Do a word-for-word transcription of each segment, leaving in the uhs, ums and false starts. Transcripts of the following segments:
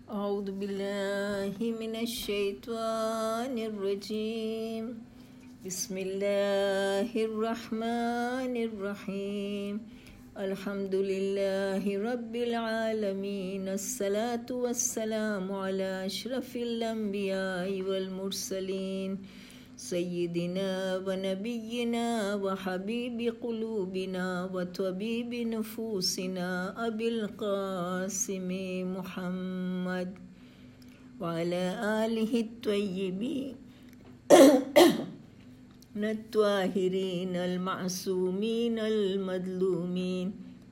أعوذ بالله من الشيطان الرجيم بسم الله الرحمن الرحيم الحمد لله رب العالمين الصلاة والسلام على أشرف الأنبياء والمرسلين سيدنا ونبينا وحبيب قلوبنا وطبيب نفوسنا أبي القاسم محمد وعلى آله الطيبين الطاهرين المعصومين المظلومين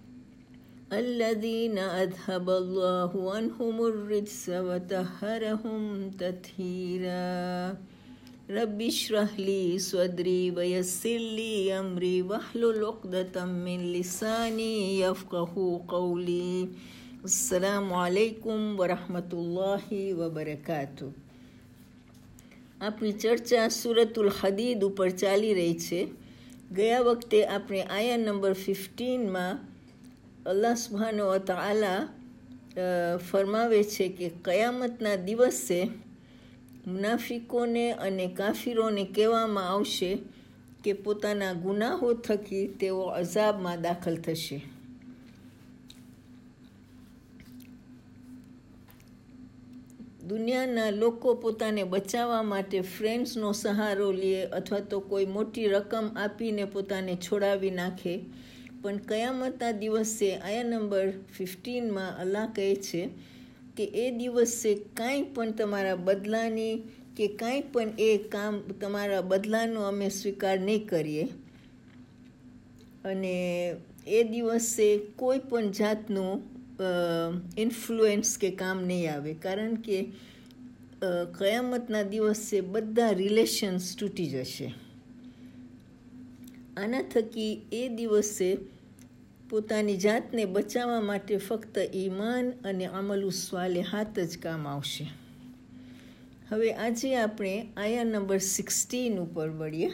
الذين أذهب الله عنهم الرجس وطهرهم تطهيرا رب اشرح لي صدري ويسر لي أمري واحلل عقدة من لساني يفقهوا قولي السلام عليكم ورحمة الله وبركاته. આપણી ચર્ચા સૂરતુલ હદીદ ઉપર ચાલી રહી છે. ગયા વખતે આપણે આયા નંબર ફિફ્ટીનમાં અલ્લાહ સુબ્હાનહુ વ તઆલા ફરમાવે છે કે કયામતના દિવસે મુનાફિકોને અને કાફિરોને કહેવામાં આવશે કે પોતાના ગુનાહો થકી તેઓ અઝાબમાં દાખલ થશે. દુનિયાના લોકો પોતાને બચાવવા માટે ફ્રેન્ડ્સનો સહારો લે અથવા તો કોઈ મોટી રકમ આપીને પોતાને છોડાવી નાખે, પણ કયામતના દિવસે આયા નંબર ફિફ્ટીનમાં અલ્લાહ કહે છે કે એ દિવસે કાંઈ પણ તમારા બદલાની કે કાંઈ પણ એ કામ તમારા બદલાનો અમે સ્વીકાર નહીં કરીએ અને એ દિવસે કોઈ પણ જાતનું ઇન્ફ્લુએન્સ કે કામ નહીં આવે, કારણ કે કયામતના દિવસે બધા રિલેશન્સ તૂટી જશે. આના થકી એ દિવસે પોતાની જાતને બચાવવા માટે ફક્ત ઈમાન અને અમલુ સ્વાલિહાત જ કામ આવશે. હવે આજે આપણે આયા નંબર સિક્સટીન ઉપર વળીએ.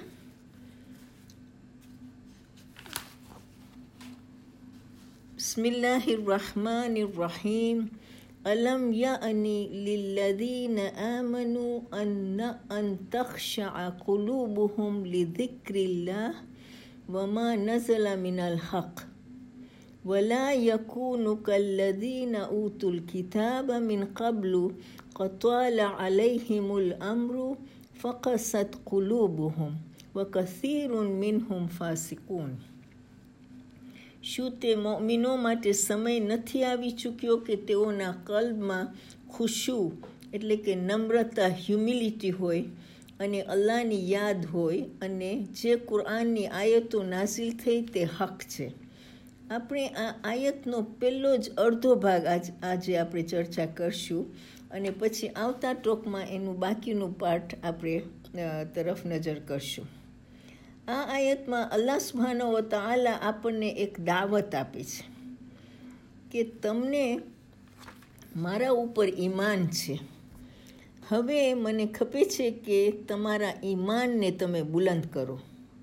બિસ્મિલ્લાહિર રહમાનિર રહીમ અલમ યઅની લિલ્લઝીના આમનુ અન તખ્શઅ કુલુબુહુમ લિઝિક્રિલ્લાહ વમા નઝલા મિનલ હક ولا يكونوا كالذين أوتوا الكتاب من قبل قطال عليهم الأمر فقست قلوبهم وكثير منهم فاسقون. શું તે મોમિનો માટે સમય નથી આવી ચૂક્યો કે તેઓના કલ્બમાં ખુશુ એટલે કે નમ્રતા, હ્યુમિલિટી હોય અને અલ્લાહની યાદ હોય અને જે કુરઆનની આયતો નાઝિલ થઈ તે હક છે. આપણે આ આયતનો પહેલો જ અડધો ભાગ આજ આજે આપણે ચર્ચા કરશું અને પછી આવતા ટોકમાં એનું બાકીનું પાર્ટ આપણે તરફ નજર કરશું. આ આયતમાં અલ્લાહ સુબ્હાનહુ વ તઆલા આપણને એક દાવત આપે છે કે તમને મારા ઉપર ઈમાન છે, હવે મને ખપે છે કે તમારા ઈમાનને તમે બુલંદ કરો.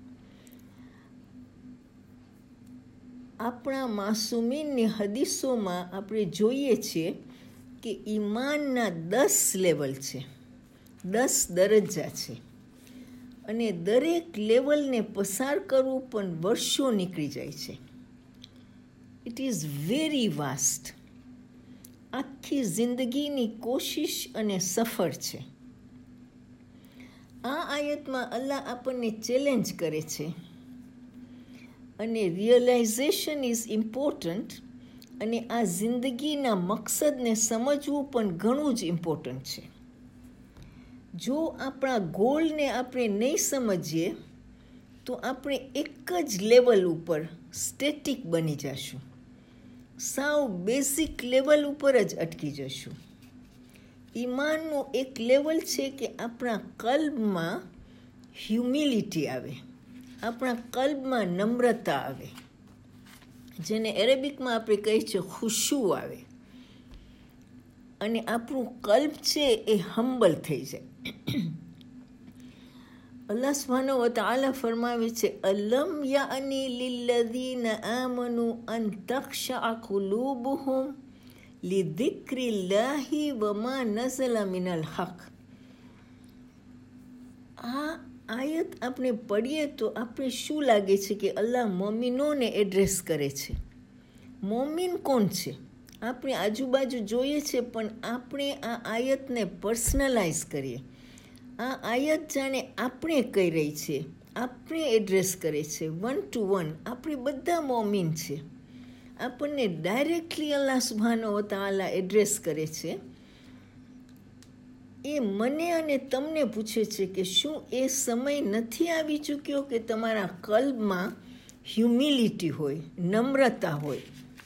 આપણા માસુમીનની હદીસોમાં આપણે જોઈએ છીએ કે ઈમાનના દસ લેવલ છે, દસ દરજ્જા છે અને દરેક લેવલને પસાર કરવું પણ વર્ષો નીકળી જાય છે. It is very vast. આખી જિંદગીની કોશિશ અને સફર છે. આ આયતમાં અલ્લાહ આપણને ચેલેન્જ કરે છે અને રિયલાઇઝેશન ઇઝ ઇમ્પોર્ટન્ટ અને આ જિંદગીના મકસદને સમજવું પણ ઘણું જ ઇમ્પોર્ટન્ટ છે. જો આપણા ગોલને આપણે નહીં સમજીએ તો આપણે એક જ લેવલ ઉપર સ્ટેટિક બની જશું, સાવ બેઝિક લેવલ ઉપર જ અટકી જશું. ઈમાનનું એક લેવલ છે કે આપણા કલ્બમાં હ્યુમિલિટી આવે, આપણા કલ્બમાં નમ્રતા આવે, જેને એરેબિકમાં આપણે કહીએ છીએ ખુશુ આવે અને આપણું કલ્બ છે એ હમ્બલ થઈ જાય. અલ્લાહ સુબ્હાનહુ વ તઆલા ફરમાવે છે અલમ યઅની લિલ્લઝીના આમનુ અન તખ્શઅ કુલુબુહુમ લિધિક્રિલ્લાહી વમા નઝલા મિનલ હક. આ આયત આપણે પઢીએ તો આપણે શું લાગે છે કે અલ્લાહ મોમિનોને એડ્રેસ કરે છે. મોમિન કોણ છે? આપણે આજુબાજુ જોઈએ છે, પણ આપણે આ આયતને પર્સનલાઇઝ કરીએ. આ આયત જાણે આપણે કહી રહી છે, આપણે એડ્રેસ કરે છે, વન ટુ વન. આપણે બધા મોમિન છે. આપણને ડાયરેક્ટલી અલ્લાહ સુબ્હાનહુ વ તઆલા એડ્રેસ કરે છે. એ મને અને તમને પૂછે છે કે શું એ સમય નથી આવી ચૂક્યો કે તમારા કલ્બમાં હ્યુમિલિટી હોય, નમ્રતા હોય,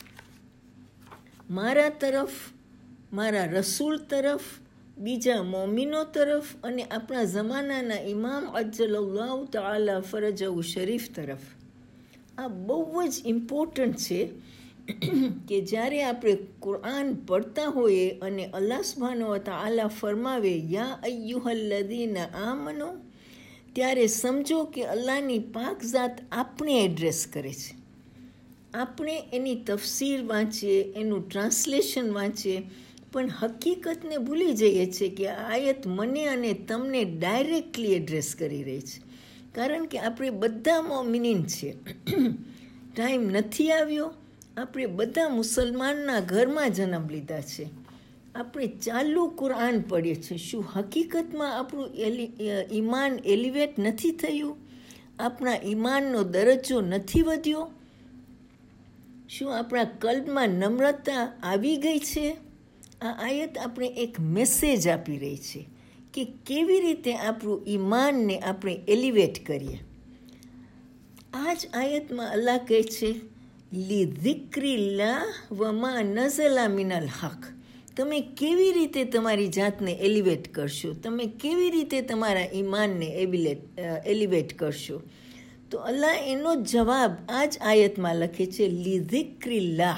મારા તરફ, મારા રસૂલ તરફ, બીજા મોમિનો તરફ અને આપણા જમાનાના ઇમામ અજ્જલલ્લાહુ તઆલા ફરજહુ શરીફ તરફ. આ બહુ જ ઇમ્પોર્ટન્ટ છે કે જ્યારે આપણે કુરાન પડતા હોઈએ અને અલ્લાહ સુબ્હાનહુ વ તઆલા ફરમાવે યા અય્યુહલ્લઝીના આમનુ, ત્યારે સમજો કે અલ્લાહની પાક ઝાત આપણે એડ્રેસ કરે છે. આપણે એની તફસીર વાંચીએ, એનું ટ્રાન્સલેશન વાંચીએ, પણ હકીકતને ભૂલી જઈએ છીએ કે આ આયત મને અને તમને ડાયરેક્ટલી એડ્રેસ કરી રહી છે. કારણ કે આપણે બધા મોમિનીન છીએ. ટાઈમ નથી આવ્યો. આપણે બધા મુસલમાનના ઘરમાં જન્મ લીધા છે. આપણે ચાલુ કુરાન પઢીએ છીએ. શું હકીકતમાં આપણું એલિ ઈમાન એલિવેટ નથી થયું? આપણા ઈમાનનો દરજ્જો નથી વધ્યો? શું આપણા કલ્બમાં નમ્રતા આવી ગઈ છે? આ આયત આપણે એક મેસેજ આપી રહી છે કે કેવી રીતે આપણું ઈમાનને આપણે એલિવેટ કરીએ. આ જ આયતમાં અલ્લાહ કહે છે લિધિક્રિલ્લાહ વમા નઝલા મિનલ હક. તમે કેવી રીતે તમારી જાતને એલિવેટ કરશો? તમે કેવી રીતે તમારા ઈમાનને એબિલેટ એલિવેટ કરશો? તો અલ્લાહ એનો જવાબ આ જ આયતમાં લખે છે લિધિક્રિલ્લાહ,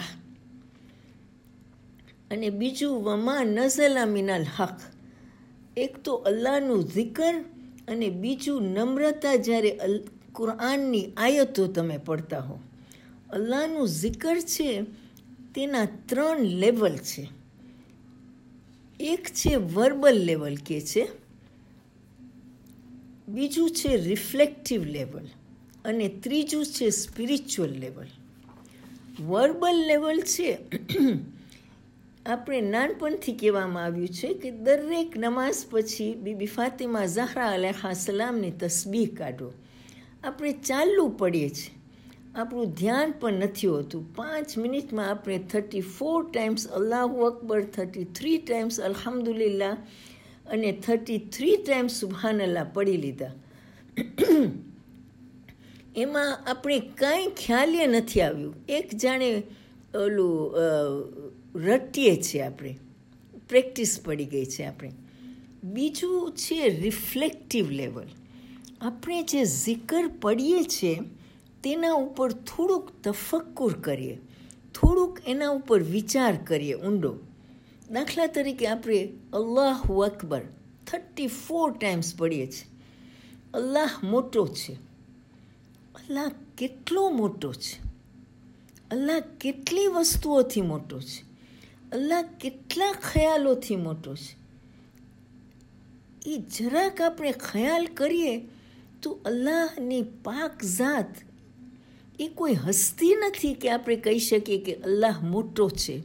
અને બીજું વમા નઝલા મિનલ હક. એક તો અલ્લાહનું zikr અને બીજું નમ્રતા. જ્યારે કુરાનની આયતો તમે પડતા હો, અલ્લાહનું zikr છે તેના ત્રણ લેવલ છે. એક છે વર્બલ લેવલ કે છે, બીજું છે રિફ્લેક્ટિવ લેવલ, અને ત્રીજું છે સ્પિરિચ્યુઅલ લેવલ. વર્બલ લેવલ છે, આપણે નાનપણથી કહેવામાં આવ્યું છે કે દરેક નમાઝ પછી બીબી ફાતિમા ઝહરા અલૈહા સલામની તસ્બીહ કાઢો. આપણે ચાલુ પડીએ છીએ, આપણું ધ્યાન પણ નથી હોતું. પાંચ મિનિટમાં આપણે થર્ટી ફોર ટાઈમ્સ અલ્લાહુ અકબર, થર્ટી થ્રી ટાઈમ્સ અલ્હમ્દુલિલ્લાહ અને થર્ટી થ્રી ટાઈમ્સ સુબહાનલ્લાહ પડી લીધા. એમાં આપણે કાંઈ ખ્યાલ નથી આવ્યું. એક જાણે ઓલું રટીએ છીએ, આપણે પ્રેક્ટિસ પડી ગઈ છે આપણે. બીજું છે રિફ્લેક્ટિવ લેવલ. આપણે જે zikr પડીએ છીએ તેના ઉપર થોડુંક તફક્કુર કરીએ, થોડુંક એના ઉપર વિચાર કરીએ ઊંડો. દાખલા તરીકે આપણે અલ્લાહુ અકબર થર્ટી ફોર ટાઈમ્સ પડીએ છીએ. અલ્લાહ મોટો છે. અલ્લાહ કેટલો મોટો છે? અલ્લાહ કેટલી વસ્તુઓથી મોટો છે? અલ્લાહ કેટલા ખ્યાલોથી મોટો છે? એ જરાક આપણે ખ્યાલ કરીએ તો અલ્લાહની પાક ઝાત એ કોઈ હસ્તી નથી કે આપણે કહી શકીએ કે અલ્લાહ મોટો છે.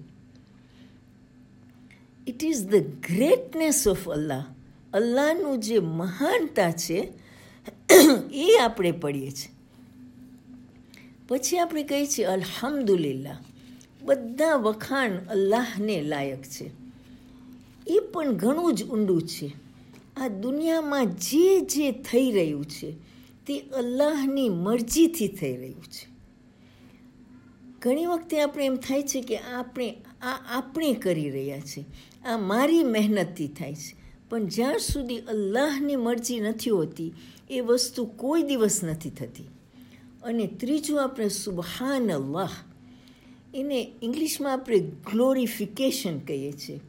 It is the greatness of Allah. અલ્લાહનું જે મહાનતા છે એ આપણે પડીએ છીએ. પછી આપણે કહીએ છીએ અલ્હમ્દુલિલ્લાહ. બધા વખાણ અલ્લાહને લાયક છે. એ પણ ઘણું જ ઊંડું છે. આ દુનિયામાં જે જે થઈ રહ્યું છે તે અલ્લાહની મરજીથી થઈ રહ્યું છે. ઘણી વખતે આપણે એમ થાય છે કે આપણે આ આપણે કરી રહ્યા છીએ, આ મારી મહેનતથી થાય છે. પણ જ્યાં સુધી અલ્લાહની મરજી નથી હોતી એ વસ્તુ કોઈ દિવસ નથી થતી. અને ત્રીજું આપણે સુબહાનલ્લાહ, એને ઇંગ્લિશમાં આપણે ગ્લોરિફિકેશન કહીએ છીએ.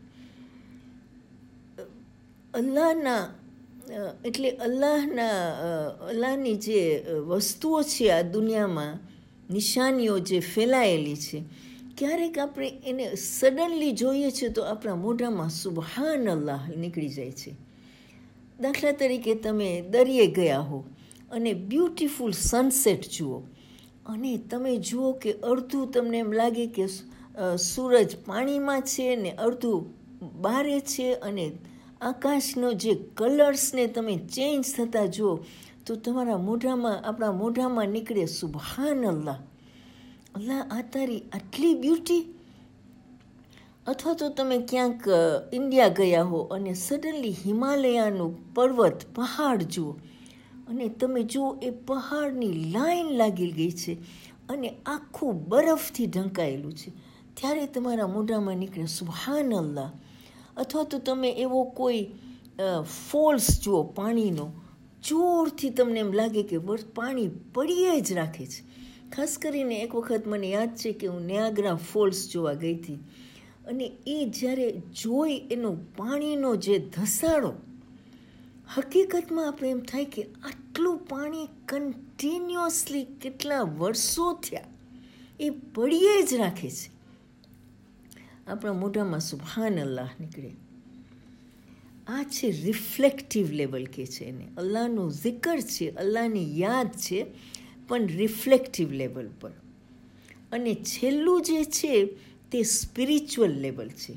અલ્લાહના એટલે અલ્લાહના અલ્લાહની જે વસ્તુઓ છે આ દુનિયામાં, નિશાનીઓ જે ફેલાયેલી છે, ક્યારેક આપણે એને સડનલી જોઈએ છે તો આપણા મોઢામાં સુબહાન અલ્લાહ નીકળી જાય છે. દાખલા તરીકે તમે દરિયે ગયા હો અને બ્યુટીફુલ સનસેટ જુઓ, અને તમે જુઓ કે અડધું તમને એમ લાગે કે સૂરજ પાણીમાં છે ને અડધું બારે છે, અને આકાશનો જે કલર્સને તમે ચેન્જ થતા જુઓ તો તમારા મોઢામાં આપણા મોઢામાં નીકળે સુબહાન અલ્લાહ, અલ્લાહ આ તારી આટલી બ્યુટી. અથવા તો તમે ક્યાંક ઇન્ડિયા ગયા હો અને સડનલી હિમાલયાનું પર્વત પહાડ જુઓ, અને તમે જુઓ એ પહાડની લાઈન લાગી ગઈ છે અને આખું બરફથી ઢંકાયેલું છે, ત્યારે તમારા મોઢામાં નીકળે સુબહાન અલ્લાહ. અથવા તો તમે એવો કોઈ ફોલ્સ જુઓ પાણીનો, જોરથી તમને એમ લાગે કે પાણી પડીએ જ રાખે છે. ખાસ કરીને એક વખત મને યાદ છે કે હું નિયાગ્રા ફોલ્સ જોવા ગઈ હતી, અને એ જ્યારે જોઈ એનો પાણીનો જે ધસારો, હકીકતમાં આપણે એમ થાય કે આટલું પાણી કન્ટિન્યુઅસલી કેટલા વર્ષો થયા એ પડીએ જ રાખે છે. આપણા મોઢામાં સુબહાન અલ્લાહ નીકળે. આ છે રિફ્લેક્ટિવ લેવલ કે છે એને. અલ્લાહનું zikr છે, અલ્લાહની યાદ છે, પણ રિફ્લેક્ટિવ લેવલ પર. અને છેલ્લું જે છે તે સ્પિરિચ્યુઅલ લેવલ છે.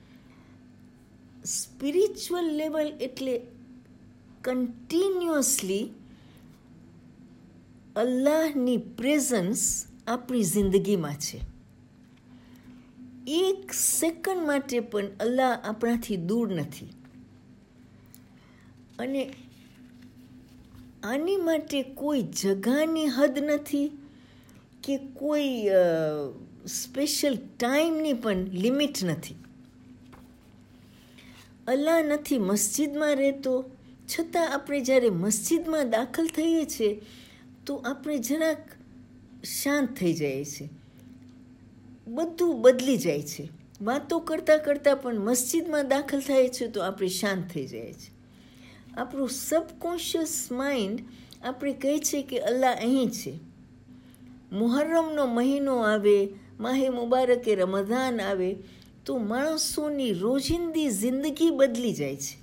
સ્પિરિચ્યુઅલ લેવલ એટલે કન્ટિન્યુઅસલી અલ્લાહની પ્રેઝન્સ આપણી જિંદગીમાં છે. એક સેકન્ડ માટે પણ અલ્લાહ આપણાથી દૂર નથી. અને આની માટે કોઈ જગાની હદ નથી કે કોઈ સ્પેશિયલ ટાઈમની પણ લિમિટ નથી. અલ્લાહ નથી મસ્જિદમાં રહેતો, છતાં આપણે જ્યારે મસ્જિદમાં દાખલ થઈએ છીએ તો આપણે જરાક શાંત થઈ જઈએ છીએ, બધું બદલી જાય છે. વાતો કરતાં કરતાં પણ મસ્જિદમાં દાખલ થાય છે તો આપણે શાંત થઈ જાય છે. આપણું સબકોન્શિયસ માઇન્ડ આપણે કહે છે કે અલ્લાહ અહીં છે. મુહર્રમનો મહિનો આવે, માહે મુબારકે રમઝાન આવે તો માણસોની રોજિંદી જિંદગી બદલી જાય છે.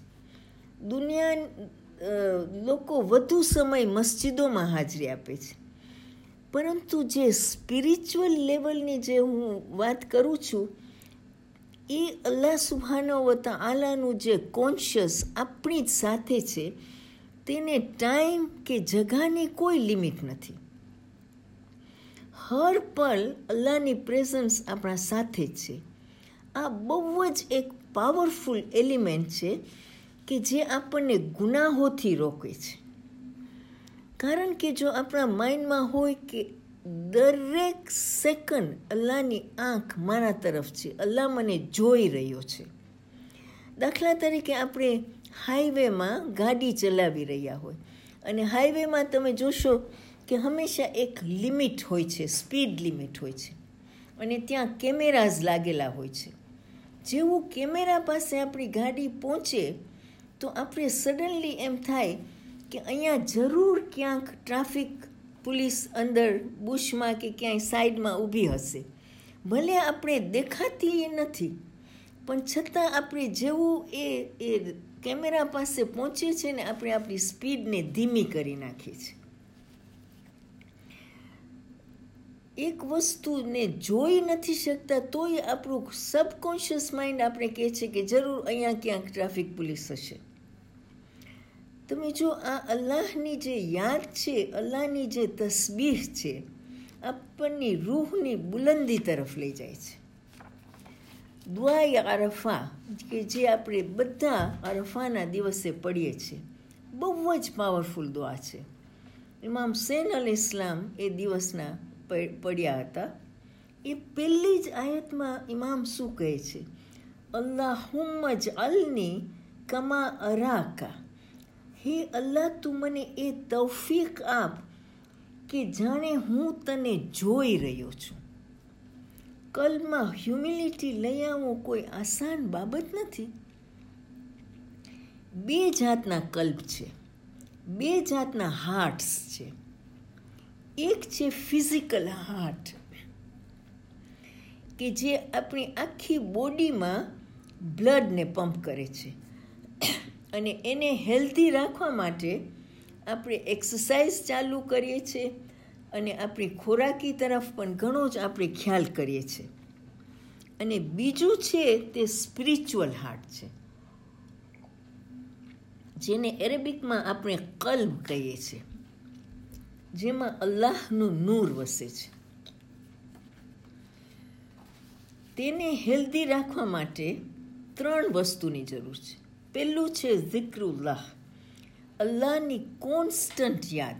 દુનિયા લોકો વધુ સમય મસ્જિદોમાં હાજરી આપે છે, પરંતુ જે સ્પિરિચ્યુઅલ લેવલની જે હું વાત કરું છું એ અલ્લાહ સુબ્હાનહુ વ તઆલાનું જે કોન્શિયસ આપણી જ સાથે છે, તેને ટાઈમ કે જગાની કોઈ લિમિટ નથી. હર પલ અલ્લાહની પ્રેઝન્સ આપણા સાથે જ છે. આ બહુ જ એક પાવરફુલ એલિમેન્ટ છે કે જે આપણને ગુનાહોથી રોકે છે. કારણ કે જો આપણા માઇન્ડમાં હોય કે દરેક સેકન્ડ અલ્લાહની આંખ મારા તરફ છે, અલ્લાહ મને જોઈ રહ્યો છે. દાખલા તરીકે આપણે હાઈવેમાં ગાડી ચલાવી રહ્યા હોય, અને હાઈવેમાં તમે જોશો કે હંમેશા એક લિમિટ હોય છે, સ્પીડ લિમિટ હોય છે, અને ત્યાં કેમેરાઝ લાગેલા હોય છે. જેવું કેમેરા પાસે આપણી ગાડી પહોંચે તો આપણે સડનલી એમ થાય કે અહીંયા જરૂર ક્યાંક ટ્રાફિક પોલીસ અંદર બુશમાં કે ક્યાંય સાઈડમાં ઊભી હશે. ભલે આપણે દેખાતી એ નથી, પણ છતાં આપણે જેવું એ એ કેમેરા પાસે પહોંચીએ છીએ ને આપણે આપણી સ્પીડને ધીમી કરી નાખીએ છીએ. એક વસ્તુને જોઈ નથી શકતા તોય આપણું સબકોન્શિયસ માઇન્ડ આપણે કહે છે કે જરૂર અહીંયા ક્યાંક ટ્રાફિક પોલીસ હશે. તમે જો આ અલ્લાહની જે યાદ છે, અલ્લાહની જે તસબીહ છે, આપણની રૂહની બુલંદી તરફ લઈ જાય છે. દુઆએ અરફા કે જે આપણે બધા અરફાના દિવસે પડીએ છીએ, બહુ જ પાવરફુલ દુઆ છે. ઇમામ હુસૈન અલ ઇસ્લામ એ દિવસના પડ્યા હતા. એ પહેલી જ આયતમાં ઇમામ શું કહે છે? અલ્લાહુમ્મા જઅલની કમા અરાકા. હે અલ્લાહ, તું મને એ તૌફીક આપ કે જાણે હું તને જોઈ રહ્યો છું. કલ્બમાં હ્યુમિલિટી લઈ આવવું કોઈ આસાન બાબત નથી. બે જાતના કલ્બ છે, બે જાતના હાર્ટ્સ છે. એક છે ફિઝિકલ હાર્ટ કે જે આપણી આખી બોડીમાં બ્લડને પંપ કરે છે. અને એને હેલ્ધી રાખવા માટે આપણે એક્સરસાઇઝ ચાલુ કરીએ છીએ અને આપણી ખોરાકી તરફ પણ ઘણો જ આપણે ખ્યાલ કરીએ છીએ. અને બીજું છે તે સ્પિરિચ્યુઅલ હાર્ટ છે, જેને એરેબિકમાં આપણે કલ્બ કહીએ છીએ, જેમાં અલ્લાહનું નૂર વસે છે. તેને હેલ્ધી રાખવા માટે ત્રણ વસ્તુની જરૂર છે. પહેલું છે ઝિક્રુલ્લાહ, અલ્લાહની કોન્સ્ટન્ટ યાદ.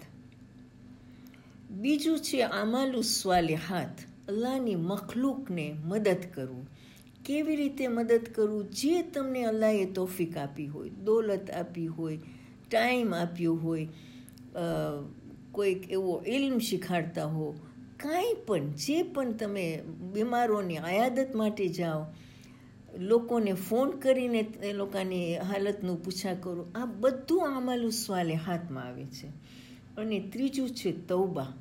બીજું છે અમાલુ સ્વાલિહાત, અલ્લાહની મખલૂકને મદદ કરવું. કેવી રીતે મદદ કરવું? જે તમને અલ્લાહે તોફીક આપી હોય, દોલત આપી હોય, ટાઈમ આપ્યો હોય, કોઈક એવો ઇલ્મ શીખાડતા હો, કાંઈ પણ, જે પણ તમે બીમારોની આયાદત માટે જાઓ, લોકોને ફોન કરીને એ લોકોની હાલતનું પૂછા કરો, આ બધું અમાલુ સ્વાલિહાતમાં આવે છે. અને ત્રીજું છે તૌબા.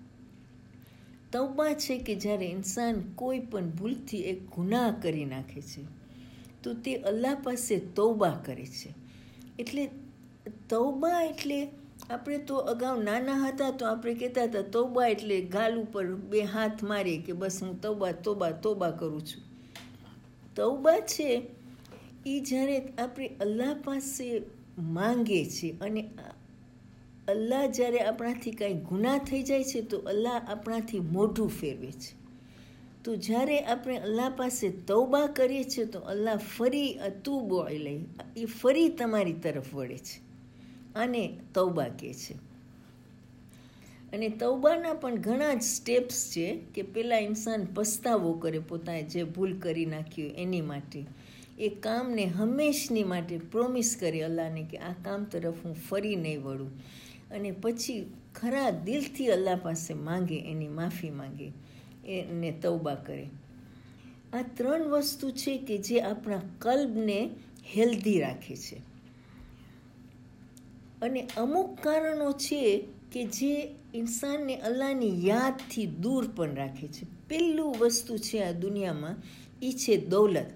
તૌબા છે કે જ્યારે ઇન્સાન કોઈ પણ ભૂલથી એક ગુનાહ કરી નાખે છે તો તે અલ્લાહ પાસે તૌબા કરે છે. એટલે તૌબા એટલે આપણે તો અગાઉ નાના હતા તો આપણે કહેતા હતા તૌબા એટલે ગાલ ઉપર બે હાથ મારી કે બસ હું તૌબા તૌબા તૌબા કરું છું. તૌબા છે એ જ્યારે આપણે અલ્લાહ પાસે માંગે છે અને અલ્લાહ જ્યારે આપણાથી કાંઈ ગુનાહ થઈ જાય છે તો અલ્લાહ આપણાથી મોઢું ફેરવે છે. તો જ્યારે આપણે અલ્લાહ પાસે તૌબા કરીએ છીએ તો અલ્લાહ ફરી અતુબુ ઇલૈહ, એ ફરી તમારી તરફ વળે છે. આને તૌબા કહે છે. અને તૌબાના પણ ઘણા જ સ્ટેપ્સ છે કે પહેલાં ઇન્સાન પસ્તાવો કરે પોતાએ જે ભૂલ કરી નાખ્યું એની માટે. એ કામને હંમેશની માટે પ્રોમિસ કરે અલ્લાહને કે આ કામ તરફ હું ફરી નહીં વળું. અને પછી ખરા દિલથી અલ્લાહ પાસે માંગે, એની માફી માંગે, એને તૌબા કરે. આ ત્રણ વસ્તુ છે કે જે આપણા કલ્બને હેલ્ધી રાખે છે. અને અમુક કારણો છે કે જે ઇન્સાનને અલ્લાહની યાદથી દૂર પણ રાખે છે. પહેલું વસ્તુ છે આ દુનિયામાં એ છે દૌલત.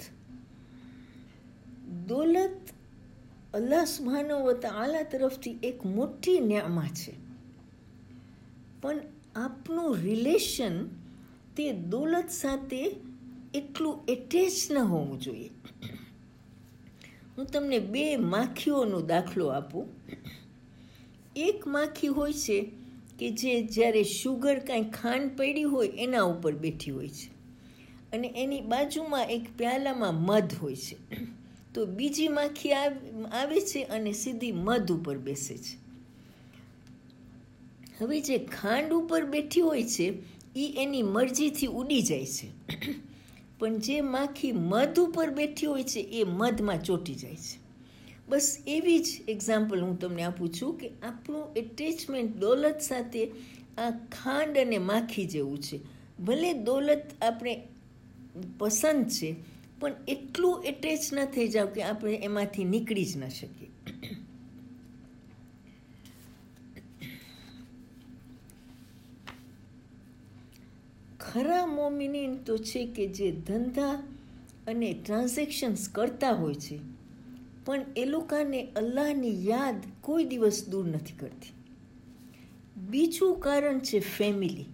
દૌલત અલ્લાહ સુબ્હાનહુ વ તઆલા તરફથી એક મોટી નેમત છે. પણ આપનું રિલેશન તે દૌલત સાથે એટલું એટેચ ન હોવું જોઈએ. હું તમને બે માખીઓનો દાખલો આપું. એક માખી હોય છે કે જે જ્યારે શુગર કાંઈ ખાંડ પડી હોય એના ઉપર બેઠી હોય છે અને એની બાજુમાં એક પ્યાલામાં મધ હોય છે. તો બીજી માખી આવે છે અને સીધી મધ ઉપર બેસે છે. હવે જે ખાંડ ઉપર બેઠી હોય છે એ એની મરજીથી ઉડી જાય છે, પણ જે માખી મધ ઉપર બેઠી હોય છે એ મધમાં ચોંટી જાય છે. બસ એવી જ એક્ઝામ્પલ હું તમને આપું છું કે આપણું એટેચમેન્ટ દૌલત સાથે આ ખાંડ અને માખી જેવું છે. ભલે દૌલત આપણે પસંદ છે પણ એટલું એટેચ ન થઈ જાવ કે આપણે એમાંથી નીકળી જ ન શકીએ. ખરા મોમિનીન તો છે કે જે ધંધા અને ટ્રાન્ઝેક્શન્સ કરતા હોય છે પણ એ લોકોને અલ્લાહની યાદ કોઈ દિવસ દૂર નથી કરતી. બીજું કારણ છે ફેમિલી.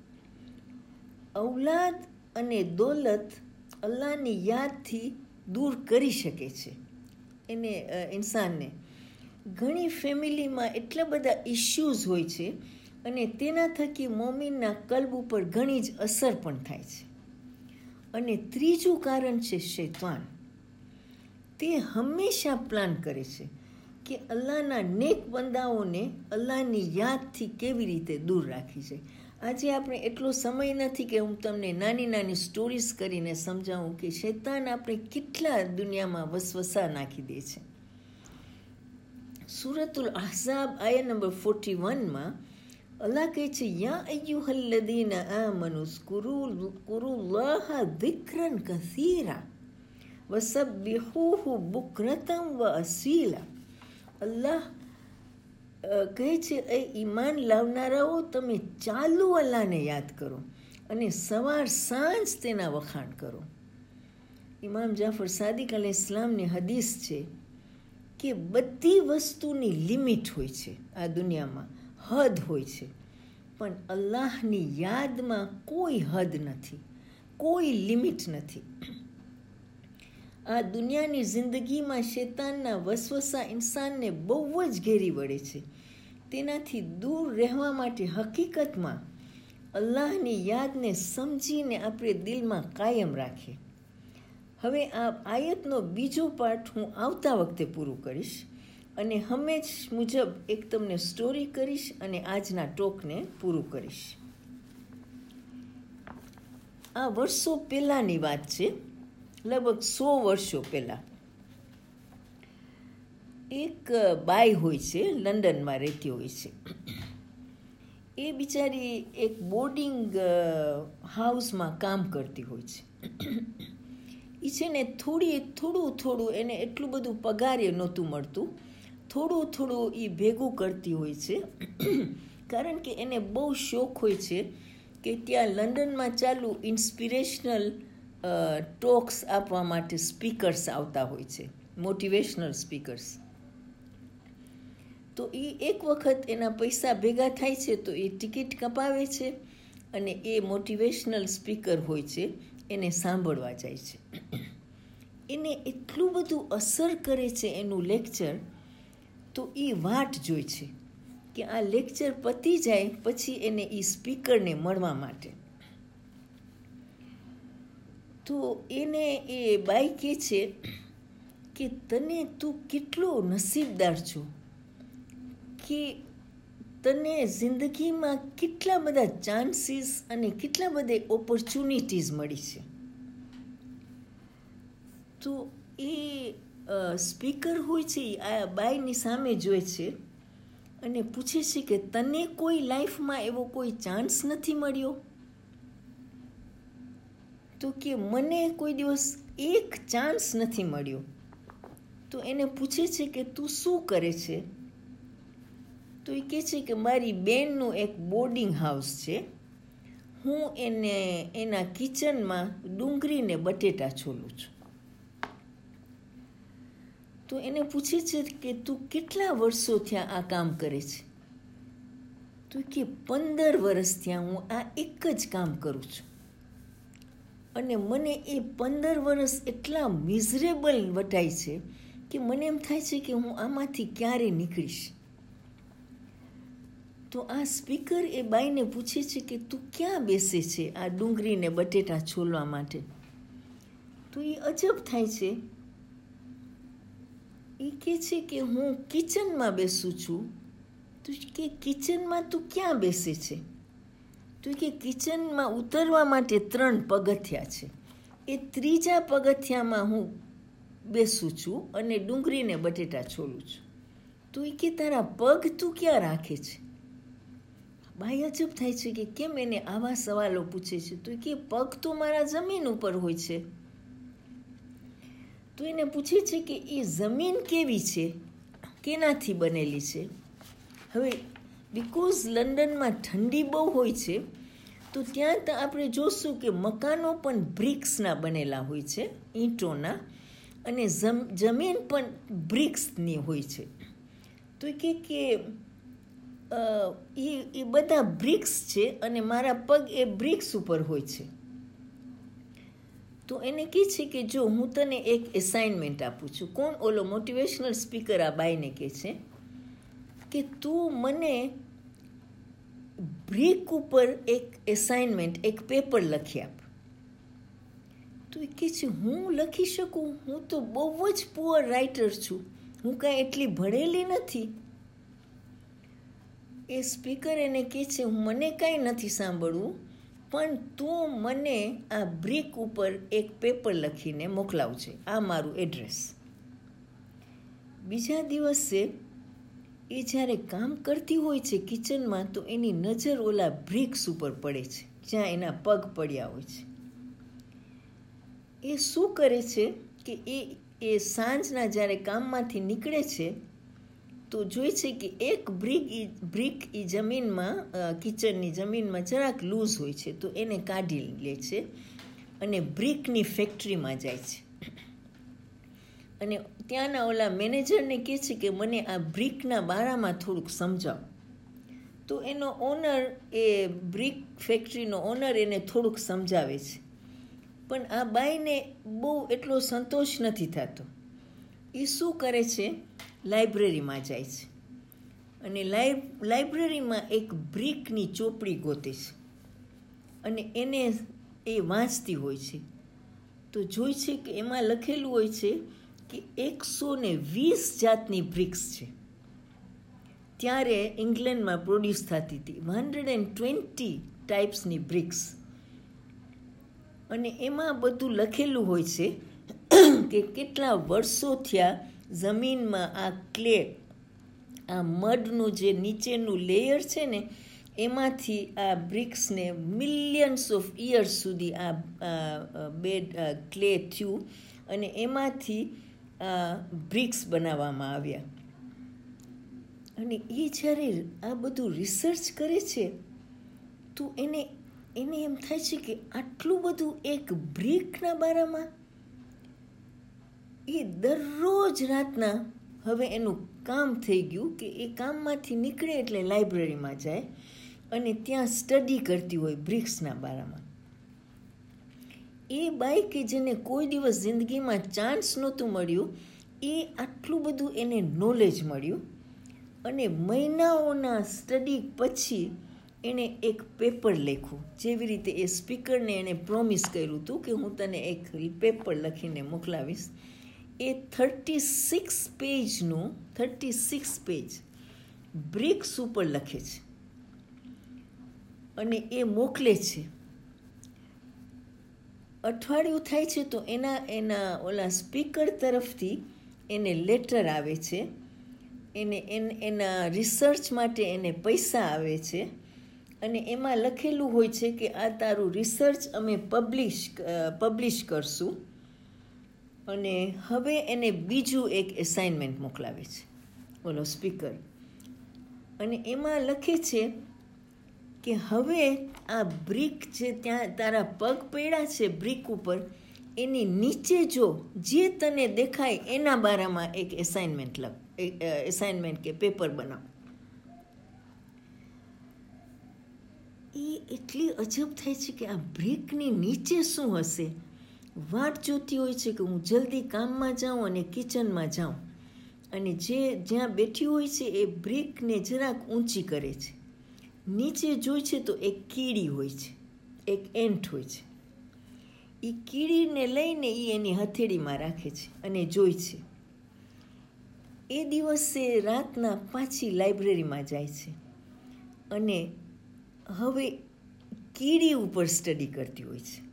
ઔલાદ અને દૌલત અલ્લાહની યાદથી દૂર કરી શકે છે એને ઇન્સાનને. ઘણી ફેમિલીમાં એટલા બધા ઇશ્યુઝ હોય છે અને તેના થકી મોમિનના કલ્બ ઉપર ઘણી જ અસર પણ થાય છે. અને ત્રીજું કારણ છે શૈતાન. તે હંમેશા પ્લાન કરે છે કે અલ્લાહના નેક બંદાઓને અલ્લાહની યાદથી કેવી રીતે દૂર રાખી છે. આજે આપણે એટલો સમય નથી કે હું તમને નાની નાની સ્ટોરીઝ કરીને સમજાવું કે શૈતાન આપણે કેટલા દુનિયામાં વસવસા નાખી દે છે. સૂરતુલ અહઝાબ આયા નંબર ફોર્ટી વનમાં અલ્લાહ કહે છે યા અય્યુહલ્લદીના આમનુ ઝ્કુરુલ્લાહ ઝિક્રન કસીરા વસબ્બિહૂહુ બુક્રતન વ અસીલા. અલ્લાહ કહે છે એ ઈમાન લાવનારાઓ તમે ચાલુ અલ્લાહને યાદ કરો અને સવાર સાંજ તેના વખાણ કરો. ઇમામ જાફર સાદિક અલૈહિસ્સલામની હદીસ છે કે બધી વસ્તુની લિમિટ હોય છે આ દુનિયામાં, હદ હોય છે, પણ અલ્લાહની યાદમાં કોઈ હદ નથી, કોઈ લિમિટ નથી. આ દુનિયાની જિંદગીમાં શૈતાનના વસવસા ઇન્સાનને બહુ જ ઘેરી વળે છે. તેનાથી દૂર રહેવા માટે હકીકતમાં અલ્લાહની યાદને સમજીને આપણે દિલમાં કાયમ રાખીએ. હવે આ આયતનો બીજો પાઠ હું આવતા વખતે પૂરું કરીશ અને હંમેશ મુજબ એક તમને સ્ટોરી કરીશ અને આજના ટોકને પૂરું કરીશ. આ વર્ષો પહેલાંની વાત છે, લગભગ સો વર્ષો પહેલાં. એક બાઈ હોય છે, લંડનમાં રહેતી હોય છે. એ બિચારી એક બોર્ડિંગ હાઉસમાં કામ કરતી હોય છે. એ છે ને થોડી થોડું થોડું એને એટલું બધું પગારે નહોતું મળતું, થોડું થોડું એ ભેગું કરતી હોય છે, કારણ કે એને બહુ શોખ હોય છે કે ત્યાં લંડનમાં ચાલુ ઇન્સ્પિરેશનલ ટોક્સ આપવા માટે સ્પીકર્સ આવતા હોય છે, મોટિવેશનલ સ્પીકર્સ. તો એ એક વખત એના પૈસા ભેગા થાય છે તો એ ટિકિટ કપાવે છે અને એ મોટિવેશનલ સ્પીકર હોય છે એને સાંભળવા જાય છે. એને એટલું બધું અસર કરે છે એનું લેક્ચર, તો એ વાટ જોઈ છે કે આ લેક્ચર પતી જાય પછી એને એ સ્પીકરને મળવા માટે. તો એને એ બાઈ કહે છે કે તને તું કેટલો નસીબદાર છો કે તને જિંદગીમાં કેટલા બધા ચાન્સીસ અને કેટલા બધા ઓપોર્ચ્યુનિટીઝ મળી છે. તો એ સ્પીકર હોય છે આ બાઈની સામે જોઈ છે અને પૂછે છે કે તને કોઈ લાઈફમાં એવો કોઈ ચાન્સ નથી મળ્યો? તો કે મને કોઈ દિવસ એક ચાન્સ નથી મળ્યો. તો એને પૂછે છે કે તું શું કરે છે? તો એ કહે છે કે મારી બેનનું એક બોર્ડિંગ હાઉસ છે, હું એને એના કિચનમાં ડુંગળીને બટેટા છોલું છું. તો એને પૂછે છે કે તું કેટલા વર્ષો થયા આ કામ કરે છે? તો કે પંદર વર્ષ થયા હું આ એક જ કામ કરું છું અને મને એ પંદર વર્ષ એટલા મિઝરેબલ વટાય છે કે મને એમ થાય છે કે હું આમાંથી ક્યારે નીકળીશ. તો આ સ્પીકર એ બાઈને પૂછે છે કે તું ક્યાં બેસે છે આ ડુંગળીને બટેટા છોલવા માટે? તો એ અજબ થાય છે. એ કહે છે કે હું કિચનમાં બેસું છું. તો કે કિચનમાં તું ક્યાં બેસે છે? તો કે કિચનમાં ઉતરવા માટે ત્રણ પગથિયા છે, એ ત્રીજા પગથિયામાં હું બેસું છું અને ડુંગળીને બટેટા છોલું છું. તો એ કે તારા પગ તું ક્યાં રાખે છે? બાઈ અજબ થાય છે કે કેમ એને આવા સવાલો પૂછે છે. તો કે પગ તો મારા જમીન ઉપર હોય છે. તો એને પૂછે છે કે એ જમીન કેવી છે, કેનાથી બનેલી છે? હવે બિકોઝ લંડનમાં ઠંડી બહુ હોય છે તો ત્યાં તો આપણે જોશું કે મકાનો પણ બ્રિક્સના બનેલા હોય છે, ઈંટોના, અને જમ જમીન પણ બ્રિક્સની હોય છે. તો કે કે એ એ બધા બ્રિક્સ છે અને મારા પગ એ બ્રિક્સ ઉપર હોય છે. તો એને કહે છે કે જો હું તને એક એસાઇનમેન્ટ આપું છું. કોણ? ઓલો મોટિવેશનલ સ્પીકર આ બાઈને કહે છે કે તું મને બ્રિક ઉપર એક એસાઇનમેન્ટ, એક પેપર લખી આપ. તો એ કહે છે હું લખી શકું? હું તો બહુ જ પુઅર રાઇટર છું, હું કાંઈ એટલી ભણેલી નથી. એ સ્પીકર એને કહે છે મને કાંઈ નથી સાંભળવું, પણ તું મને આ બ્રિક ઉપર એક પેપર લખીને મોકલાવજે, આ મારું એડ્રેસ. બીજા દિવસે એ જ્યારે કામ કરતી હોય છે કિચનમાં તો એની નજર ઓલા બ્રિક્સ ઉપર પડે છે જ્યાં એના પગ પડ્યા હોય છે. એ શું કરે છે કે એ એ સાંજના જ્યારે કામમાંથી નીકળે છે તો તો જોઈ છે કે એક બ્રિક બ્રિક એ જમીનમાં કિચનની જમીનમાં જરાક લૂઝ હોય છે, તો એને કાઢી લે છે અને બ્રિકની ફેક્ટરીમાં જાય છે અને ત્યાંના ઓલા મેનેજરને કહે છે કે મને આ બ્રિકના બારામાં થોડુંક સમજાવો. તો એનો ઓનર, એ બ્રિક ફેક્ટરીનો ઓનર એને થોડુંક સમજાવે છે, પણ આ બાઈને બહુ એટલો સંતોષ નથી થતો. એ શું કરે છે, લાઇબ્રેરીમાં જાય છે અને લાઇ લાઇબ્રેરીમાં એક બ્રિકની ચોપડી ગોતે છે અને એને એ વાંચતી હોય છે. તો જોઈ છે કે એમાં લખેલું હોય છે કે એકસો ને વીસ જાતની બ્રિક્સ છે. ત્યારે ઇંગ્લેન્ડમાં પ્રોડ્યુસ થતી હતી હંડ્રેડ એન્ડ ટ્વેન્ટી ટાઈપ્સની બ્રિક્સ. અને એમાં બધું લખેલું હોય છે કે કેટલા વર્ષો થયા જમીનમાં આ ક્લે, આ મડનું જે નીચેનું લેયર છે ને, એમાંથી આ બ્રિક્સને મિલિયન્સ ઓફ યર્સ સુધી આ બેડ ક્લે થયું અને એમાંથી બ્રિક્સ બનાવવામાં આવ્યા. અને એ જ્યારે આ બધું રિસર્ચ કરે છે તો એને એને એમ થાય છે કે આટલું બધું એક બ્રિકના બારામાં. એ દરરોજ રાતના હવે એનું કામ થઈ ગયું કે એ કામમાંથી નીકળે એટલે લાઇબ્રેરીમાં જાય અને ત્યાં સ્ટડી કરતી હોય બ્રિક્સના બારામાં. એ બાઈ કે જેને કોઈ દિવસ જિંદગીમાં ચાન્સ નહોતું મળ્યું, એ આટલું બધું એને નોલેજ મળ્યું અને મહિનાઓના સ્ટડી પછી એણે એક પેપર લખ્યું. જેવી રીતે એ સ્પીકરને એણે પ્રોમિસ કર્યું હતું કે હું તને એક પેપર લખીને મોકલાવીશ. એ થર્ટી સિક્સ પેજનું થર્ટી સિક્સ પેજ બ્રિક્સ ઉપર લખે છે અને એ મોકલે છે. અઠવાડિયું થાય છે તો એના એના ઓલા સ્પીકર તરફથી એને લેટર આવે છે, એને એના રિસર્ચ માટે એને પૈસા આવે છે અને એમાં લખેલું હોય છે કે આ તારું રિસર્ચ અમે પબ્લિશ પબ્લિશ કરશું. અને હવે એને બીજું એક એસાઇનમેન્ટ મોકલાવે છે ઓલો સ્પીકર, અને એમાં લખે છે કે હવે આ બ્રિક જે ત્યાં તારા પગ પડ્યા છે બ્રિક ઉપર, એની નીચે જો જે તને દેખાય એના બારામાં એક એસાઇનમેન્ટ લખ એસાઇનમેન્ટ કે પેપર બનાવ. એ એટલી અજબ થાય છે કે આ બ્રિકની નીચે શું હશે. વાટ જોતી હોય છે કે હું જલ્દી કામમાં જાઉં અને કિચનમાં જાઉં, અને જે જ્યાં બેઠી હોય છે એ બ્રિકને જરાક ઊંચી કરે છે. નીચે જોઈ છે તો એક કીડી હોય છે, એક એન્ટ હોય છે. એ કીડીને લઈને એ એની હથેળીમાં રાખે છે અને જોઈ છે. એ દિવસે રાતના પાછી લાઇબ્રેરીમાં જાય છે અને હવે કીડી ઉપર સ્ટડી કરતી હોય છે.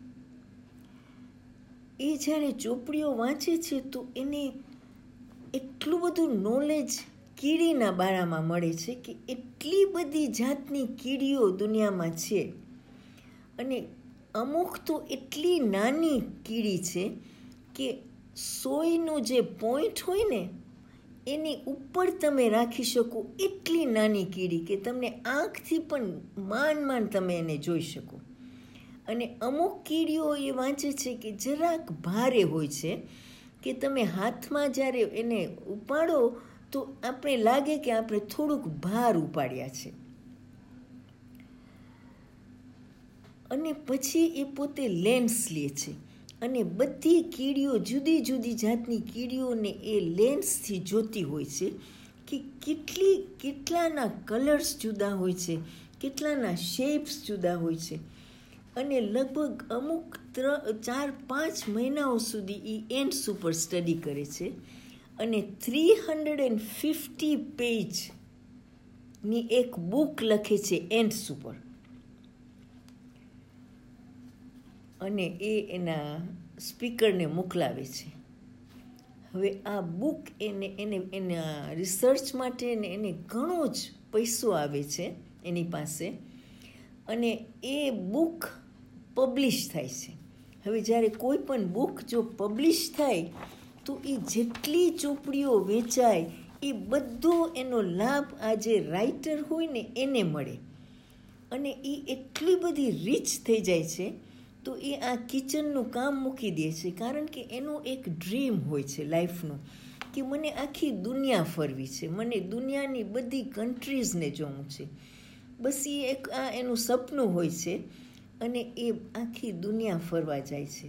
એ જ્યારે ચોપડીઓ વાંચે છે તો એને એટલું બધું નોલેજ કીડીના બારામાં મળે છે કે એટલી બધી જાતની કીડીઓ દુનિયામાં છે, અને અમુક તો એટલી નાની કીડી છે કે સોયનું જે પોઈન્ટ હોય ને એની ઉપર તમે રાખી શકો એટલી નાની કીડી કે તમને આંખથી પણ માંડ માંડ તમે એને જોઈ શકો. અને અમુક કીડીઓ એ વાંચે છે કે જરાક ભારે હોય છે કે તમે હાથમાં જ્યારે એને ઉપાડો તો આપણે લાગે કે આપણે થોડુંક ભાર ઉપાડ્યા છે. અને પછી એ પોતે લેન્સ લે છે અને બધી કીડીઓ, જુદી જુદી જાતની કીડીઓને એ લેન્સથી જોતી હોય છે કે કેટલી કેટલાના કલર્સ જુદા હોય છે, કેટલાના શેપ્સ જુદા હોય છે. અને લગભગ અમુક ચાર પાંચ મહિનાઓ સુધી એ એન્ટ્સ ઉપર સ્ટડી કરે છે અને થ્રી હંડ્રેડ એન્ડ ફિફ્ટી પેજની એક બુક લખે છે એન્ટ્સ ઉપર. અને એ એના સ્પીકરને મોકલાવે છે. હવે આ બુક એને એને એના રિસર્ચ માટે એને ઘણો જ પૈસો આવે છે એની પાસે, અને એ બુક પબ્લિશ થાય છે. હવે જ્યારે કોઈ પણ બુક જો પબ્લિશ થાય તો એ જેટલી ચોપડીઓ વેચાય એ બધો એનો લાભ આ જે રાઇટર હોય ને એને મળે. અને એ એટલી બધી રીચ થઈ જાય છે તો એ આ કિચનનું કામ મૂકી દે છે, કારણ કે એનું એક ડ્રીમ હોય છે લાઈફનું કે મને આખી દુનિયા ફરવી છે, મને દુનિયાની બધી કન્ટ્રીઝને જોવું છે. બસ એ એક આ એનું સપનું હોય છે અને એ આખી દુનિયા ફરવા જાય છે.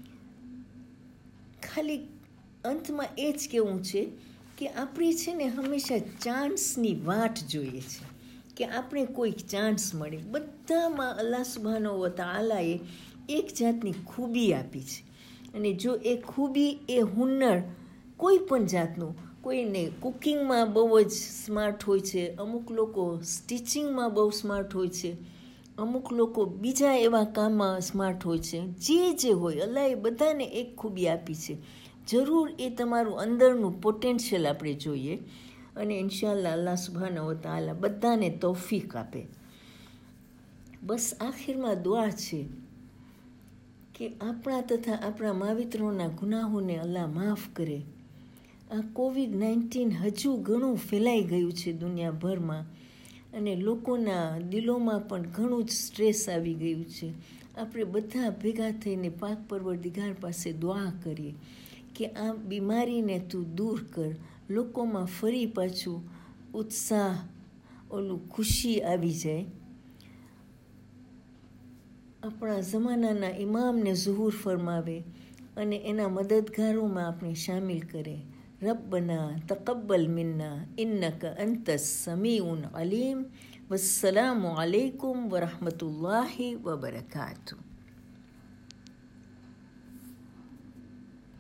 ખાલી અંતમાં એ જ કહેવું છે કે આપણે છે ને હંમેશા ચાન્સની વાટ જોઈએ છે કે આપણે કોઈક ચાન્સ મળે. બધામાં અલ્લાહ સુબ્હાનહુ વ તઆલાએ એક જાતની ખૂબી આપી છે અને જો એ ખૂબી એ હુનર કોઈ પણ જાતનું, કોઈને કુકિંગમાં બહુ જ સ્માર્ટ હોય છે, અમુક લોકો સ્ટિચિંગમાં બહુ સ્માર્ટ હોય છે, અમુક લોકો બીજા એવા કામમાં સ્માર્ટ હોય છે. જે જે હોય અલ્લાહે બધાને એક ખૂબી આપી છે. જરૂર એ તમારું અંદરનું પોટેન્શિયલ આપણે જોઈએ અને ઇન્શાઅલ્લાહ અલ્લાહ સુબ્હાનહુ વ તઆલા બધાને તૌફીક આપે. બસ આખિરમાં દુઆ છે કે આપણા તથા આપણા માવિત્રોના ગુનાહોને અલ્લાહ માફ કરે. આ કોવિડ નાઇન્ટીન હજુ ઘણું ફેલાઈ ગયું છે દુનિયાભરમાં અને લોકોના દિલોમાં પણ ઘણું જ સ્ટ્રેસ આવી ગયું છે. આપણે બધા ભેગા થઈને પાક પરવરદિગાર પાસે દુઆ કરીએ કે આ બીમારીને તું દૂર કર, લોકોમાં ફરી પાછું ઉત્સાહ, ઓલું ખુશી આવી જાય. આપણા જમાનાના ઇમામને ઝુહૂર ફરમાવે અને એના મદદગારોમાં આપણે શામિલ કરે. રબ્બના તકબ્બલ મિન્ના ઇન્નકા અંતસ સમીઉન અલીમ. વસ્સલામુ અલૈકુમ વરહમતુલ્લાહિ વબરકાતુહ.